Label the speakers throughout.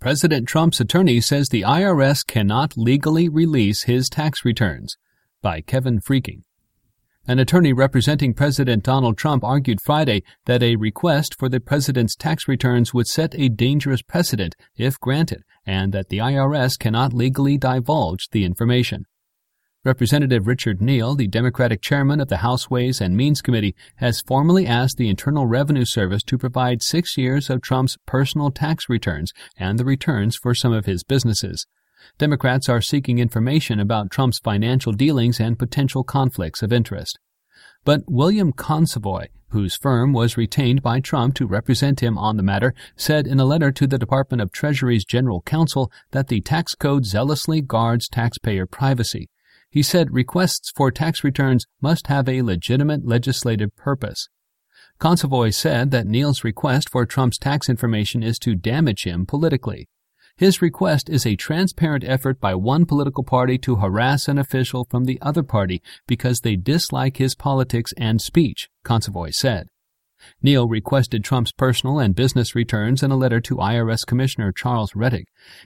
Speaker 1: President Trump's attorney says the IRS cannot legally release his tax returns, by Kevin Freaking. An attorney representing President Donald Trump argued Friday that a request for the president's tax returns would set a dangerous precedent if granted, and that the IRS cannot legally divulge the information. Representative Richard Neal, the Democratic chairman of the House Ways and Means Committee, has formally asked the Internal Revenue Service to provide 6 years of Trump's personal tax returns and the returns for some of his businesses. Democrats are seeking information about Trump's financial dealings and potential conflicts of interest. But William Consovoy, whose firm was retained by Trump to represent him on the matter, said in a letter to the Department of Treasury's General Counsel that the tax code zealously guards taxpayer privacy. He said requests for tax returns must have a legitimate legislative purpose. Consovoy said that Neal's request for Trump's tax information is to damage him politically. His request is a transparent effort by one political party to harass an official from the other party because they dislike his politics and speech, Consovoy said. Neal requested Trump's personal and business returns in a letter to IRS Commissioner Charles Rettig.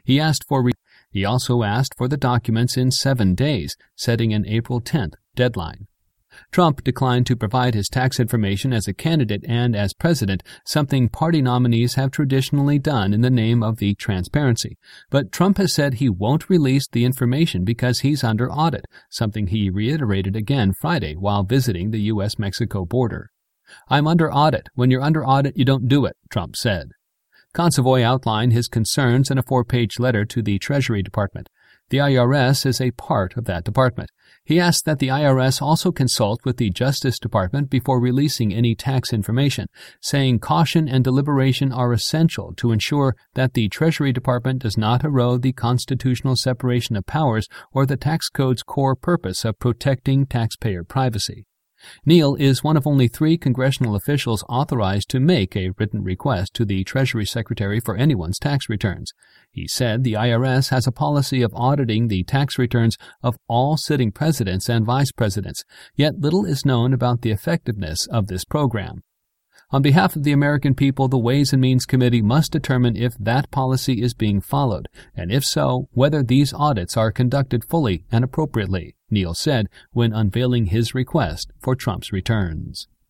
Speaker 1: He also asked for the documents in 7 days, setting an April 10th deadline. Trump declined to provide his tax information as a candidate and as president, something party nominees have traditionally done in the name of the transparency. But Trump has said he won't release the information because he's under audit, something he reiterated again Friday while visiting the U.S.-Mexico border. "I'm under audit. When you're under audit, you don't do it," Trump said. Consovoy outlined his concerns in a 4-page letter to the Treasury Department. The IRS is a part of that department. He asked that the IRS also consult with the Justice Department before releasing any tax information, saying caution and deliberation are essential to ensure that the Treasury Department does not erode the constitutional separation of powers or the tax code's core purpose of protecting taxpayer privacy. Neal is one of only 3 congressional officials authorized to make a written request to the Treasury Secretary for anyone's tax returns. He said the IRS has a policy of auditing the tax returns of all sitting presidents and vice presidents, yet little is known about the effectiveness of this program. On behalf of the American people, the Ways and Means Committee must determine if that policy is being followed, and if so, whether these audits are conducted fully and appropriately, Neal said when unveiling his request for Trump's returns.